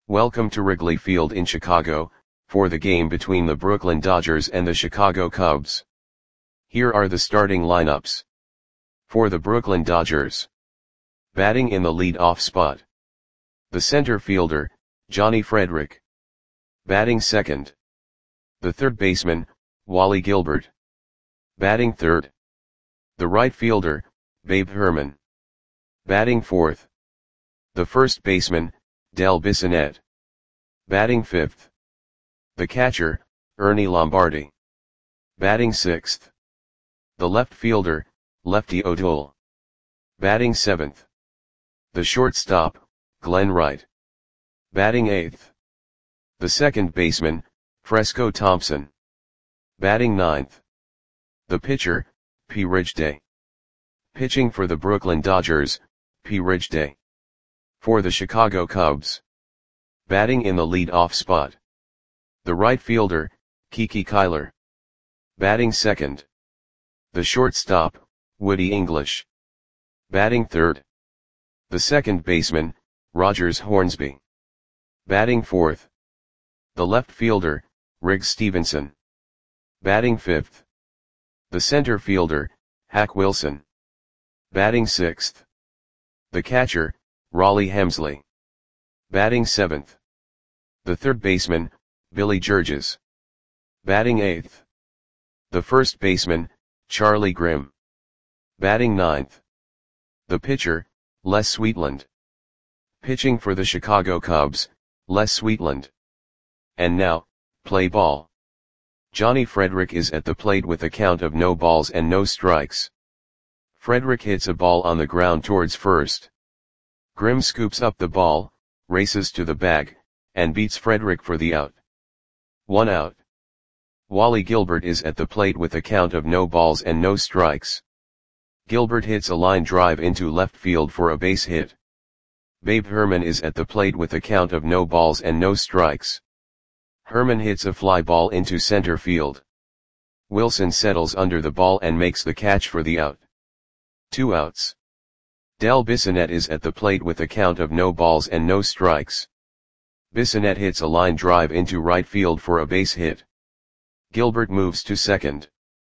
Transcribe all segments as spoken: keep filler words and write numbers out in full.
Welcome to Wrigley Field in Chicago, for the game between the Brooklyn Dodgers and the Chicago Cubs. Here are the starting lineups. For the Brooklyn Dodgers. Batting in the lead-off spot. The center fielder, Johnny Frederick. Batting second. The third baseman, Wally Gilbert. Batting third. The right fielder, Babe Herman. Batting fourth. The first baseman, Del Bissonette. Batting fifth. The catcher, Ernie Lombardi. Batting sixth. The left fielder, Lefty O'Toole. Batting seventh. The shortstop, Glenn Wright. Batting eighth. The second baseman, Fresco Thompson. Batting ninth. The pitcher, P. Ridgday. Pitching for the Brooklyn Dodgers, P. Ridgday. For the Chicago Cubs. Batting in the lead-off spot. The right fielder, Kiki Kyler. Batting second. The shortstop, Woody English. Batting third. The second baseman, Rogers Hornsby. Batting fourth. The left fielder, Riggs Stevenson. Batting fifth. The center fielder, Hack Wilson. Batting sixth. The catcher, Raleigh Hemsley. Batting seventh. The third baseman, Billy Georges. Batting eighth. The first baseman, Charlie Grimm. Batting ninth. The pitcher, Les Sweetland. Pitching for the Chicago Cubs, Les Sweetland. And now, play ball. Johnny Frederick is at the plate with a count of no balls and no strikes. Frederick hits a ball on the ground towards first. Grimm scoops up the ball, races to the bag, and beats Frederick for the out. One out. Wally Gilbert is at the plate with a count of no balls and no strikes. Gilbert hits a line drive into left field for a base hit. Babe Herman is at the plate with a count of no balls and no strikes. Herman hits a fly ball into center field. Wilson settles under the ball and makes the catch for the out. Two outs. Del Bissonette is at the plate with a count of no balls and no strikes. Bissonette hits a line drive into right field for a base hit. Gilbert moves to second.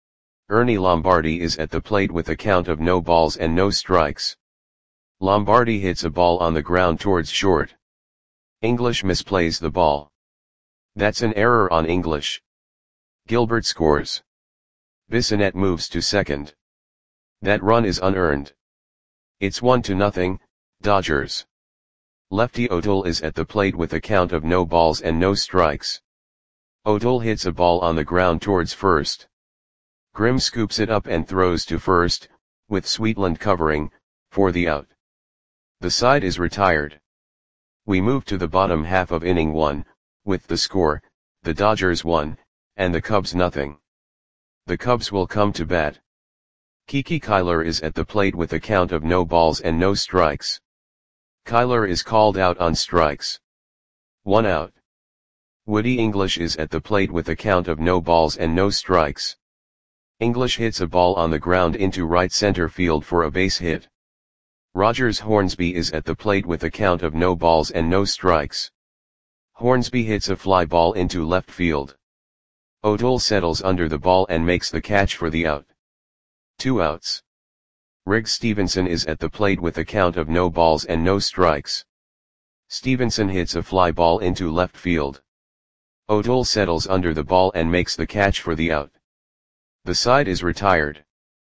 Ernie Lombardi is at the plate with a count of no balls and no strikes. Lombardi hits a ball on the ground towards short. English misplays the ball. That's an error on English. Gilbert scores. Bissonette moves to second. That run is unearned. It's one to nothing, Dodgers. Lefty O'Toole is at the plate with a count of no balls and no strikes. O'Toole hits a ball on the ground towards first. Grimm scoops it up and throws to first, with Sweetland covering, for the out. The side is retired. We move to the bottom half of inning one, with the score, the Dodgers one, and the Cubs nothing. The Cubs will come to bat. Kiki Kyler is at the plate with a count of no balls and no strikes. Kyler is called out on strikes. One out. Woody English is at the plate with a count of no balls and no strikes. English hits a ball on the ground into right center field for a base hit. Rogers Hornsby is at the plate with a count of no balls and no strikes. Hornsby hits a fly ball into left field. O'Toole settles under the ball and makes the catch for the out. Two outs. Riggs Stevenson is at the plate with a count of no balls and no strikes. Stevenson hits a fly ball into left field. O'Toole settles under the ball and makes the catch for the out. The side is retired.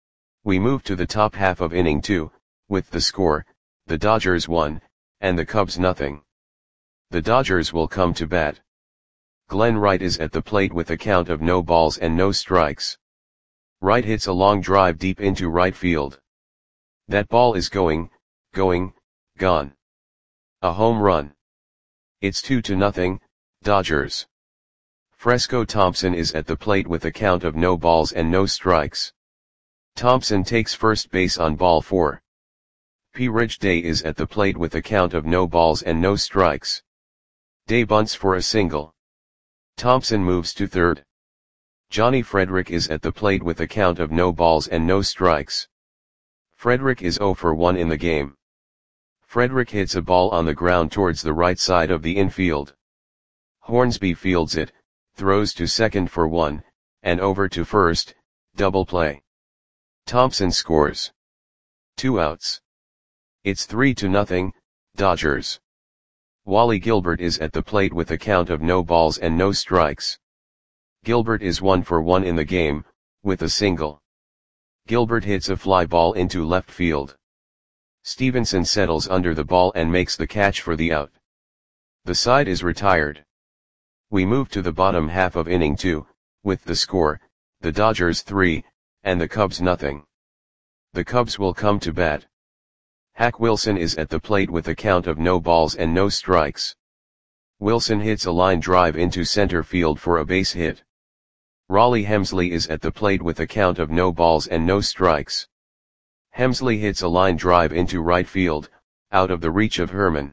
We move to the top half of inning two, with the score, the Dodgers one, and the Cubs nothing. The Dodgers will come to bat. Glenn Wright is at the plate with a count of no balls and no strikes. Wright hits a long drive deep into right field. That ball is going, going, gone. A home run. It's two to nothing, Dodgers. Fresco Thompson is at the plate with a count of no balls and no strikes. Thompson takes first base on ball four. P. Ridgday is at the plate with a count of no balls and no strikes. Day bunts for a single. Thompson moves to third. Johnny Frederick is at the plate with a count of no balls and no strikes. Frederick is zero for one in the game. Frederick hits a ball on the ground towards the right side of the infield. Hornsby fields it, throws to second for one, and over to first, double play. Thompson scores. Two outs. It's three to nothing, Dodgers. Wally Gilbert is at the plate with a count of no balls and no strikes. Gilbert is one for one in the game, with a single. Gilbert hits a fly ball into left field. Stevenson settles under the ball and makes the catch for the out. The side is retired. We move to the bottom half of inning two, with the score, the Dodgers three, and the Cubs nothing. The Cubs will come to bat. Hack Wilson is at the plate with a count of no balls and no strikes. Wilson hits a line drive into center field for a base hit. Raleigh Hemsley is at the plate with a count of no balls and no strikes. Hemsley hits a line drive into right field, out of the reach of Herman.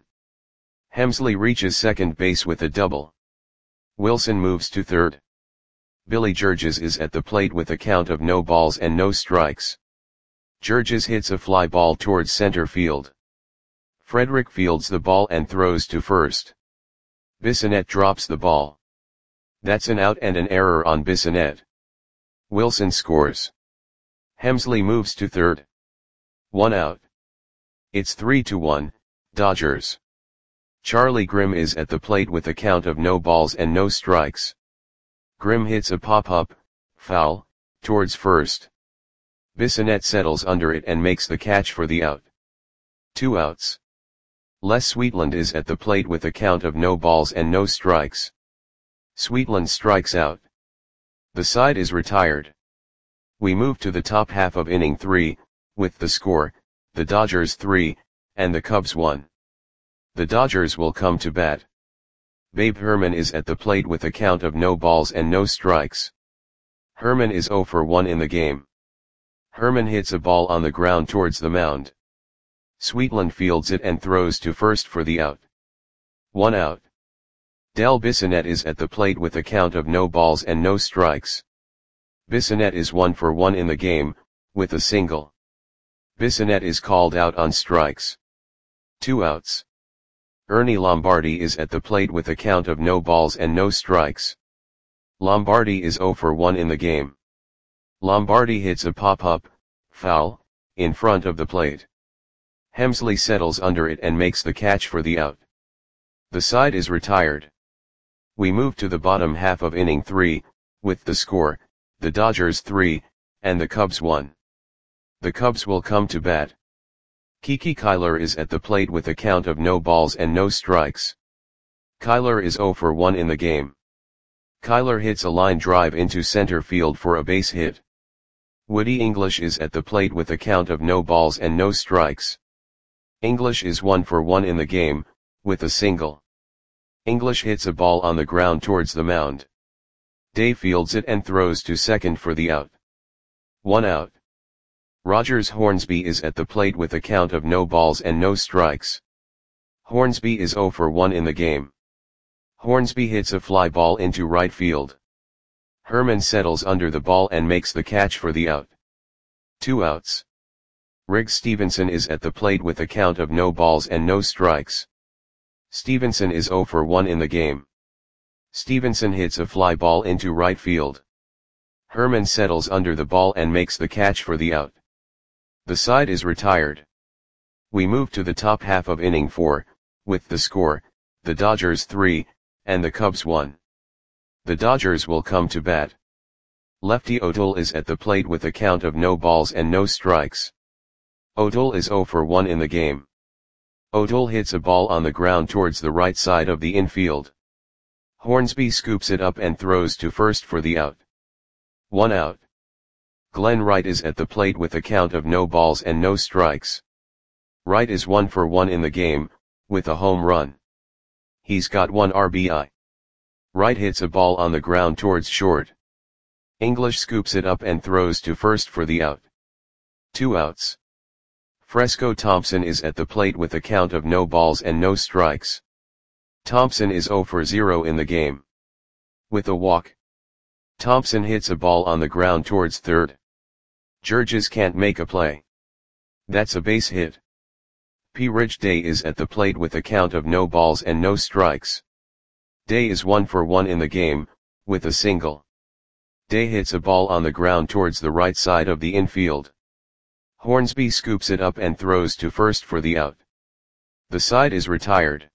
Hemsley reaches second base with a double. Wilson moves to third. Billy Georges is at the plate with a count of no balls and no strikes. Georges hits a fly ball towards center field. Frederick fields the ball and throws to first. Bissonette drops the ball. That's an out and an error on Bissonette. Wilson scores. Hemsley moves to third. One out. It's three to one, Dodgers. Charlie Grimm is at the plate with a count of no balls and no strikes. Grimm hits a pop-up, foul, towards first. Bissonette settles under it and makes the catch for the out. Two outs. Les Sweetland is at the plate with a count of no balls and no strikes. Sweetland strikes out. The side is retired. We move to the top half of inning three, with the score, the Dodgers three, and the Cubs one. The Dodgers will come to bat. Babe Herman is at the plate with a count of no balls and no strikes. Herman is zero for one in the game. Herman hits a ball on the ground towards the mound. Sweetland fields it and throws to first for the out. One out. Del Bissonette is at the plate with a count of no balls and no strikes. Bissonette is one for one in the game, with a single. Bissonette is called out on strikes. Two outs. Ernie Lombardi is at the plate with a count of no balls and no strikes. Lombardi is zero for one in the game. Lombardi hits a pop-up, foul, in front of the plate. Hemsley settles under it and makes the catch for the out. The side is retired. We move to the bottom half of inning three, with the score, the Dodgers three, and the Cubs one. The Cubs will come to bat. Kiki Kyler is at the plate with a count of no balls and no strikes. Kyler is zero for one in the game. Kyler hits a line drive into center field for a base hit. Woody English is at the plate with a count of no balls and no strikes. English is one for one in the game, with a single. English hits a ball on the ground towards the mound. Day fields it and throws to second for the out. One out. Rogers Hornsby is at the plate with a count of no balls and no strikes. Hornsby is zero for one in the game. Hornsby hits a fly ball into right field. Herman settles under the ball and makes the catch for the out. Two outs. Riggs Stevenson is at the plate with a count of no balls and no strikes. Stevenson is zero for one in the game. Stevenson hits a fly ball into right field. Herman settles under the ball and makes the catch for the out. The side is retired. We move to the top half of inning four, with the score, the Dodgers three, and the Cubs one. The Dodgers will come to bat. Lefty O'Toole is at the plate with a count of no balls and no strikes. O'Toole is zero for one in the game. O'Toole hits a ball on the ground towards the right side of the infield. Hornsby scoops it up and throws to first for the out. One out. Glenn Wright is at the plate with a count of no balls and no strikes. Wright is one for one in the game, with a home run. He's got one R B I. Wright hits a ball on the ground towards short. English scoops it up and throws to first for the out. Two outs. Fresco Thompson is at the plate with a count of no balls and no strikes. Thompson is zero for zero in the game. With a walk. Thompson hits a ball on the ground towards third. Georges can't make a play. That's a base hit. P. Rich Day is at the plate with a count of no balls and no strikes. Day is one for one in the game, with a single. Day hits a ball on the ground towards the right side of the infield. Hornsby scoops it up and throws to first for the out. The side is retired.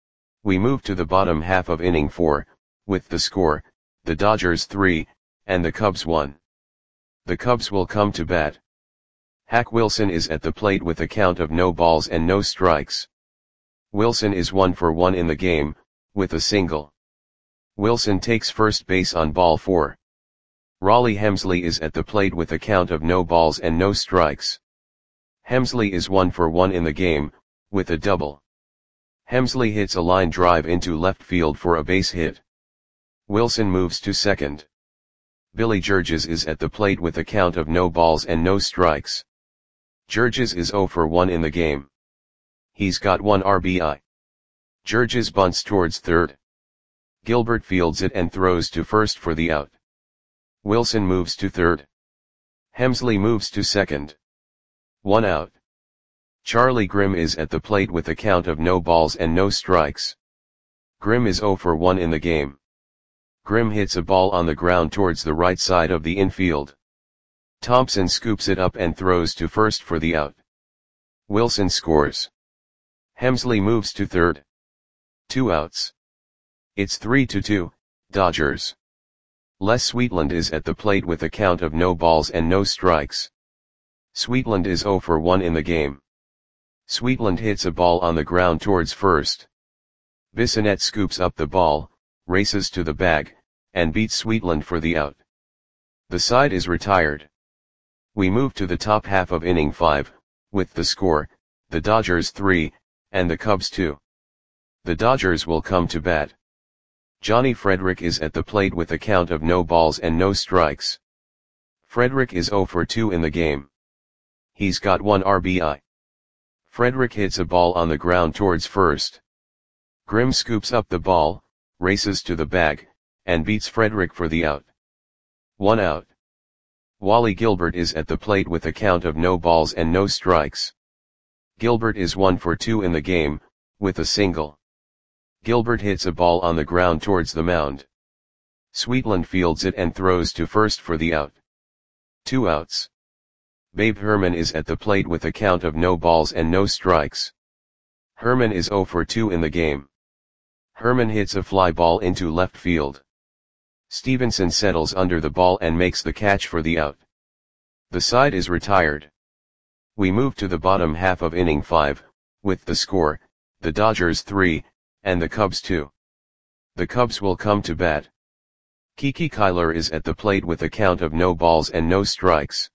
We move to the bottom half of inning four, with the score, the Dodgers three, and the Cubs one. The Cubs will come to bat. Hack Wilson is at the plate with a count of no balls and no strikes. Wilson is one for one in the game, with a single. Wilson takes first base on ball four. Raleigh Hemsley is at the plate with a count of no balls and no strikes. Hemsley is one for one in the game, with a double. Hemsley hits a line drive into left field for a base hit. Wilson moves to second. Billy Georges is at the plate with a count of no balls and no strikes. Georges is zero for one in the game. He's got one R B I. Georges bunts towards third. Gilbert fields it and throws to first for the out. Wilson moves to third. Hemsley moves to second. One out. Charlie Grimm is at the plate with a count of no balls and no strikes. Grimm is zero for one in the game. Grimm hits a ball on the ground towards the right side of the infield. Thompson scoops it up and throws to first for the out. Wilson scores. Hemsley moves to third. Two outs. It's three to two, Dodgers. Les Sweetland is at the plate with a count of no balls and no strikes. Sweetland is zero for one in the game. Sweetland hits a ball on the ground towards first. Bissonette scoops up the ball, races to the bag, and beats Sweetland for the out. The side is retired. We move to the top half of inning five, with the score, the Dodgers three, and the Cubs two. The Dodgers will come to bat. Johnny Frederick is at the plate with a count of no balls and no strikes. Frederick is zero for two in the game. He's got one R B I. Frederick hits a ball on the ground towards first. Grimm scoops up the ball, races to the bag, and beats Frederick for the out. One out. Wally Gilbert is at the plate with a count of no balls and no strikes. Gilbert is one for two in the game, with a single. Gilbert hits a ball on the ground towards the mound. Sweetland fields it and throws to first for the out. Two outs. Babe Herman is at the plate with a count of no balls and no strikes. Herman is zero for two in the game. Herman hits a fly ball into left field. Stevenson settles under the ball and makes the catch for the out. The side is retired. We move to the bottom half of inning five, with the score, the Dodgers three, and the Cubs two. The Cubs will come to bat. Kiki Kyler is at the plate with a count of no balls and no strikes.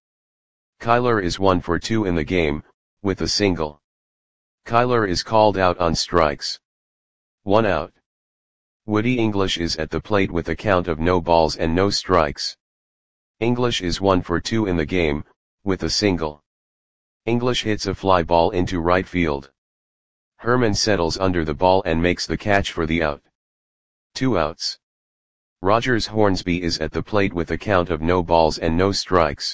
Kyler is one for two in the game, with a single. Kyler is called out on strikes. One out. Woody English is at the plate with a count of no balls and no strikes. English is one for two in the game, with a single. English hits a fly ball into right field. Herman settles under the ball and makes the catch for the out. Two outs. Rogers Hornsby is at the plate with a count of no balls and no strikes.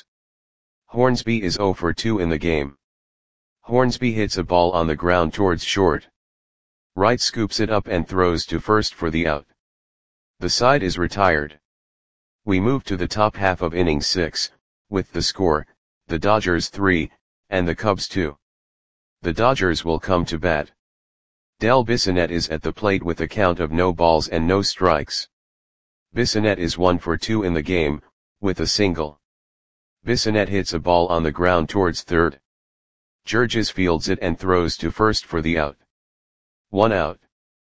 Hornsby is zero for two in the game. Hornsby hits a ball on the ground towards short. Wright scoops it up and throws to first for the out. The side is retired. We move to the top half of inning six, with the score, the Dodgers three, and the Cubs two. The Dodgers will come to bat. Del Bissonette is at the plate with a count of no balls and no strikes. Bissonette is one for two in the game, with a single. Bissonette hits a ball on the ground towards third. Georges fields it and throws to first for the out. One out.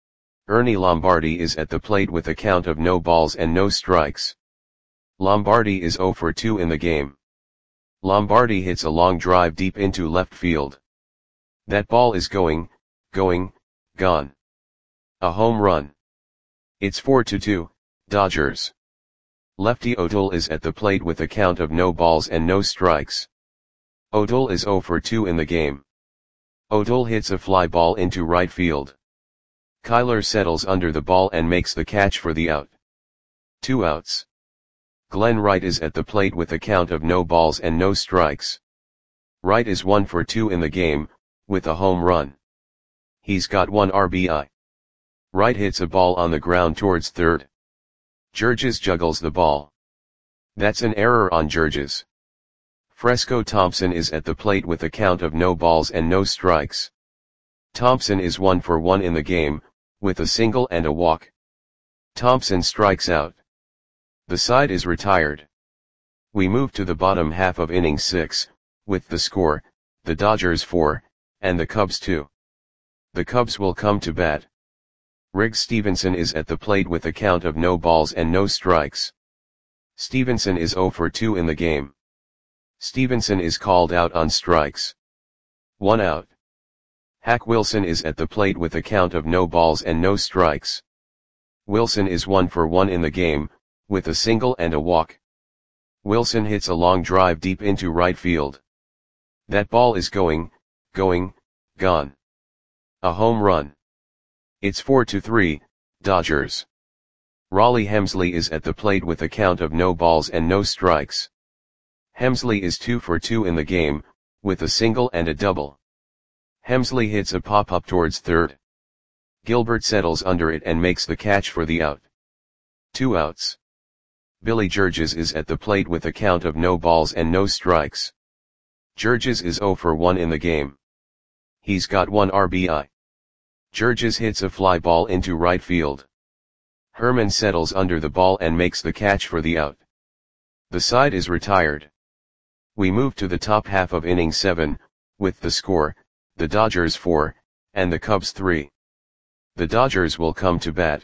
Ernie Lombardi is at the plate with a count of no balls and no strikes. Lombardi is zero for two in the game. Lombardi hits a long drive deep into left field. That ball is going, going, gone. A home run. It's four to two, Dodgers. Lefty O'Toole is at the plate with a count of no balls and no strikes. O'Toole is zero for two in the game. O'Toole hits a fly ball into right field. Kyler settles under the ball and makes the catch for the out. Two outs. Glenn Wright is at the plate with a count of no balls and no strikes. Wright is one for two in the game, with a home run. He's got one R B I. Wright hits a ball on the ground towards third. Georges juggles the ball. That's an error on Georges. Fresco Thompson is at the plate with a count of no balls and no strikes. Thompson is one for one in the game, with a single and a walk. Thompson strikes out. The side is retired. We move to the bottom half of inning six, with the score, the Dodgers four, and the Cubs two. The Cubs will come to bat. Riggs Stevenson is at the plate with a count of no balls and no strikes. Stevenson is zero for two in the game. Stevenson is called out on strikes. One out. Hack Wilson is at the plate with a count of no balls and no strikes. Wilson is one for one in the game, with a single and a walk. Wilson hits a long drive deep into right field. That ball is going, going, gone. A home run. It's four to three, Dodgers. Raleigh Hemsley is at the plate with a count of no balls and no strikes. Hemsley is two for two in the game, with a single and a double. Hemsley hits a pop-up towards third. Gilbert settles under it and makes the catch for the out. Two outs. Billy Georges is at the plate with a count of no balls and no strikes. Georges is zero for one in the game. He's got one R B I. Georges hits a fly ball into right field. Herman settles under the ball and makes the catch for the out. The side is retired. We move to the top half of inning seven, with the score, the Dodgers four, and the Cubs three. The Dodgers will come to bat.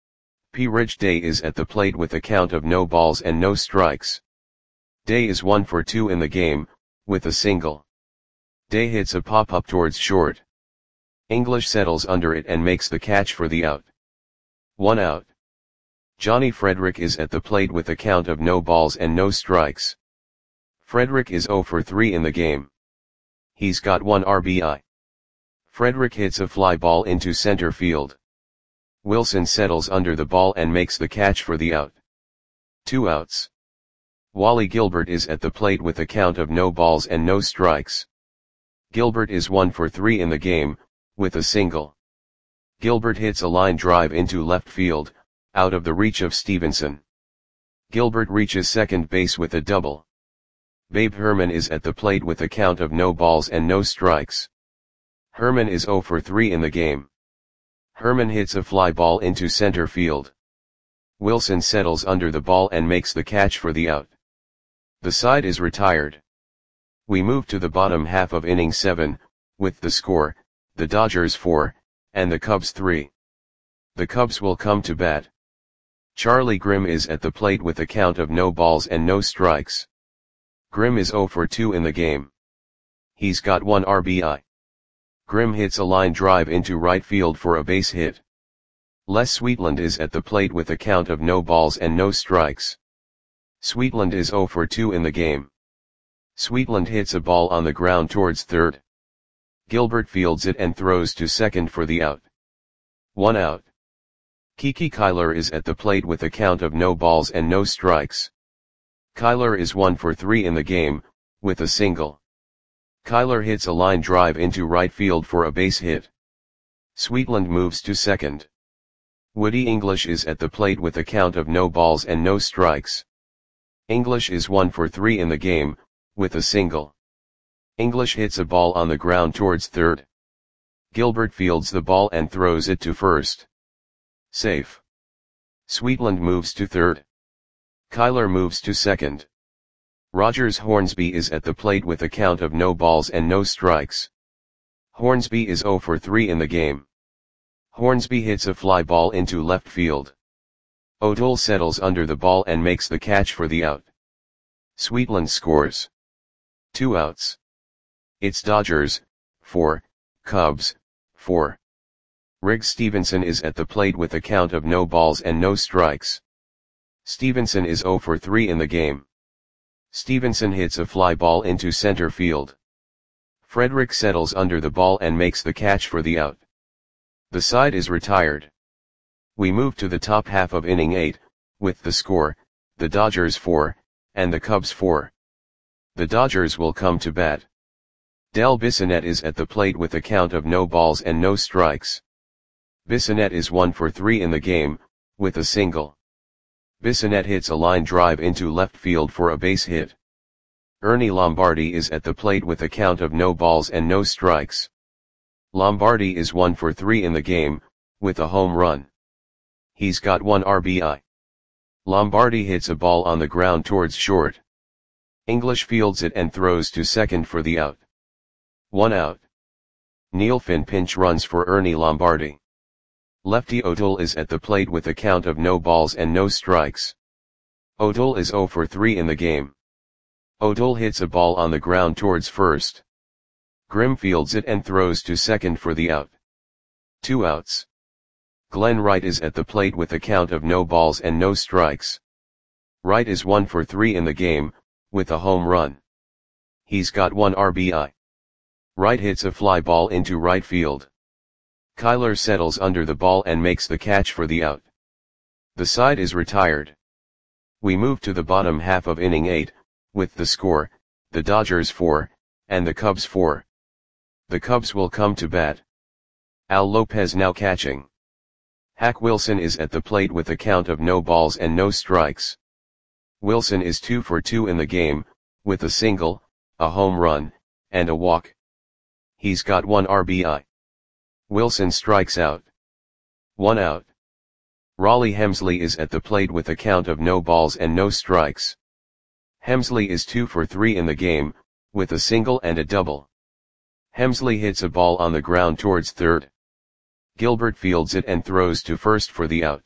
P. Rich Day is at the plate with a count of no balls and no strikes. Day is one for two in the game, with a single. Day hits a pop-up towards short. English settles under it and makes the catch for the out. One out. Johnny Frederick is at the plate with a count of no balls and no strikes. Frederick is zero for three in the game. He's got one R B I. Frederick hits a fly ball into center field. Wilson settles under the ball and makes the catch for the out. Two outs. Wally Gilbert is at the plate with a count of no balls and no strikes. Gilbert is one for three in the game, with a single. Gilbert hits a line drive into left field, out of the reach of Stevenson. Gilbert reaches second base with a double. Babe Herman is at the plate with a count of no balls and no strikes. Herman is zero for three in the game. Herman hits a fly ball into center field. Wilson settles under the ball and makes the catch for the out. The side is retired. We move to the bottom half of inning seven, with the score, the Dodgers four, and the Cubs three. The Cubs will come to bat. Charlie Grimm is at the plate with a count of no balls and no strikes. Grimm is zero for two in the game. He's got one R B I. Grimm hits a line drive into right field for a base hit. Les Sweetland is at the plate with a count of no balls and no strikes. Sweetland is zero for two in the game. Sweetland hits a ball on the ground towards third. Gilbert fields it and throws to second for the out. One out. Kiki Kyler is at the plate with a count of no balls and no strikes. Kyler is one for three in the game, with a single. Kyler hits a line drive into right field for a base hit. Sweetland moves to second. Woody English is at the plate with a count of no balls and no strikes. English is one for three in the game, with a single. English hits a ball on the ground towards third. Gilbert fields the ball and throws it to first. Safe. Sweetland moves to third. Kyler moves to second. Rogers Hornsby is at the plate with a count of no balls and no strikes. Hornsby is zero for three in the game. Hornsby hits a fly ball into left field. O'Toole settles under the ball and makes the catch for the out. Sweetland scores. Two outs. It's Dodgers, four, Cubs, four. Riggs Stevenson is at the plate with a count of no balls and no strikes. Stevenson is zero for three in the game. Stevenson hits a fly ball into center field. Frederick settles under the ball and makes the catch for the out. The side is retired. We move to the top half of inning eight, with the score, the Dodgers four, and the Cubs four. The Dodgers will come to bat. Del Bissonette is at the plate with a count of no balls and no strikes. Bissonette is one for three in the game, with a single. Bissonette hits a line drive into left field for a base hit. Ernie Lombardi is at the plate with a count of no balls and no strikes. Lombardi is one for three in the game, with a home run. He's got one R B I. Lombardi hits a ball on the ground towards short. English fields it and throws to second for the out. One out. Neil Finn pinch runs for Ernie Lombardi. Lefty O'Toole is at the plate with a count of no balls and no strikes. O'Toole is zero for three in the game. O'Toole hits a ball on the ground towards first. Grimm fields it and throws to second for the out. Two outs. Glenn Wright is at the plate with a count of no balls and no strikes. Wright is one for three in the game, with a home run. He's got one R B I. Wright hits a fly ball into right field. Kyler settles under the ball and makes the catch for the out. The side is retired. We move to the bottom half of inning eight, with the score, the Dodgers four, and the Cubs four. The Cubs will come to bat. Al Lopez now catching. Hack Wilson is at the plate with a count of no balls and no strikes. Wilson is two for two in the game, with a single, a home run, and a walk. He's got one R B I. Wilson strikes out. One out. Raleigh Hemsley is at the plate with a count of no balls and no strikes. Hemsley is two for three in the game, with a single and a double. Hemsley hits a ball on the ground towards third. Gilbert fields it and throws to first for the out.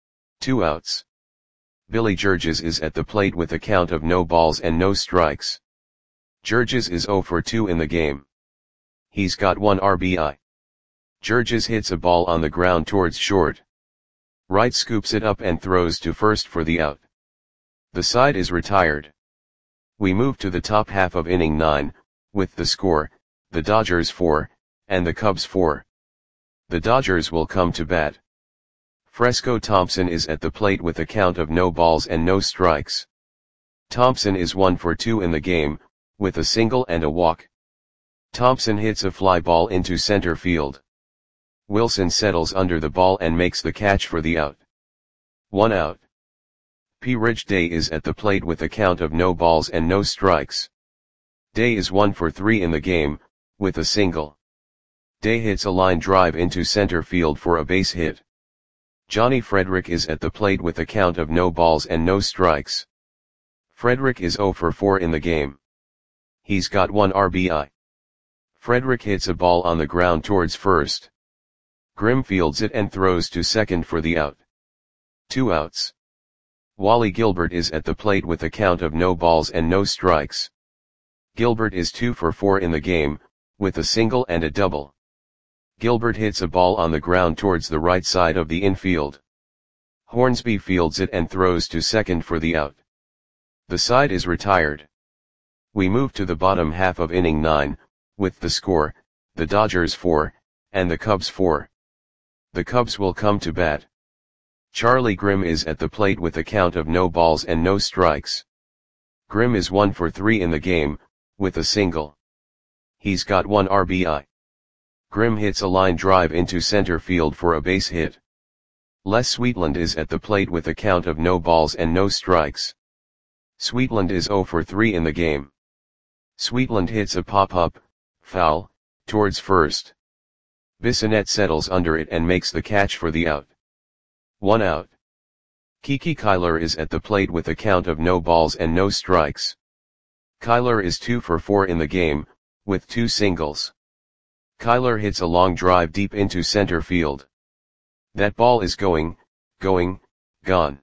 Two outs. Billy Georges is at the plate with a count of no balls and no strikes. Georges is zero for two in the game. He's got one R B I. Georges hits a ball on the ground towards short. Wright scoops it up and throws to first for the out. The side is retired. We move to the top half of inning nine, with the score, the Dodgers four, and the Cubs four. The Dodgers will come to bat. Fresco Thompson is at the plate with a count of no balls and no strikes. Thompson is one for two in the game, with a single and a walk. Thompson hits a fly ball into center field. Wilson settles under the ball and makes the catch for the out. One out. P. Ridge Day is at the plate with a count of no balls and no strikes. Day is one for three in the game, with a single. Day hits a line drive into center field for a base hit. Johnny Frederick is at the plate with a count of no balls and no strikes. Frederick is zero for four in the game. He's got one R B I. Frederick hits a ball on the ground towards first. Grimm fields it and throws to second for the out. Two outs. Wally Gilbert is at the plate with a count of no balls and no strikes. Gilbert is two for four in the game, with a single and a double. Gilbert hits a ball on the ground towards the right side of the infield. Hornsby fields it and throws to second for the out. The side is retired. We move to the bottom half of inning nine, with the score, the Dodgers four, and the Cubs four. The Cubs will come to bat. Charlie Grimm is at the plate with a count of no balls and no strikes. Grimm is one for three in the game, with a single. He's got one R B I. Grimm hits a line drive into center field for a base hit. Les Sweetland is at the plate with a count of no balls and no strikes. Sweetland is zero for three in the game. Sweetland hits a pop-up, foul, towards first. Bissonette settles under it and makes the catch for the out. One out. Kiki Kyler is at the plate with a count of no balls and no strikes. Kyler is two for four in the game, with two singles. Kyler hits a long drive deep into center field. That ball is going, going, gone.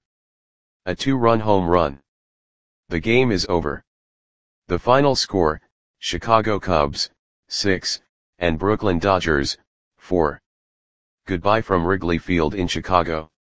A two-run home run. The game is over. The final score, Chicago Cubs, six, and Brooklyn Dodgers, four. Goodbye from Wrigley Field in Chicago.